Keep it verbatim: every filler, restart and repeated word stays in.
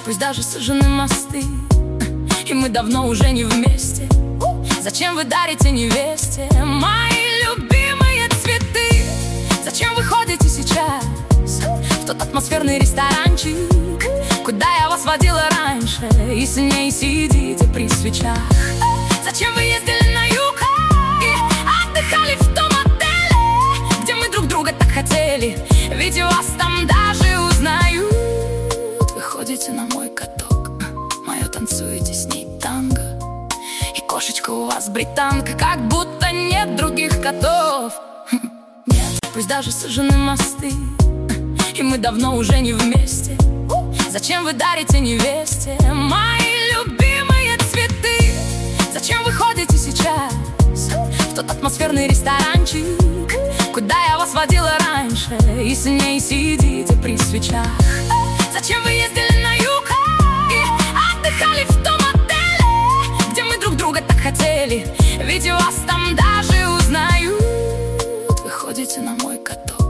пусть даже сожжены мосты, и мы давно уже не вместе. Зачем вы дарите невесте мои любимые цветы? Зачем вы ходите сейчас в тот атмосферный ресторанчик, куда я вас водила раньше, и с ней сидите при свечах? Зачем вы ездили на юг и отдыхали в том отеле, где мы друг друга так хотели? Ведь вас там даже узнают. Вы ходите на мой каток, мое танцуете с ней танго, и кошечка у вас британка, как будто нет других котов. Нет, пусть даже сожжены мосты, и мы давно уже не вместе. Зачем вы дарите невесте мои любимые цветы? Зачем вы ходите сейчас в тот атмосферный ресторанчик, куда я вас водила раньше, и с ней сидите при свечах? Зачем вы ездили на юг и отдыхали в том отеле, где мы друг друга так хотели?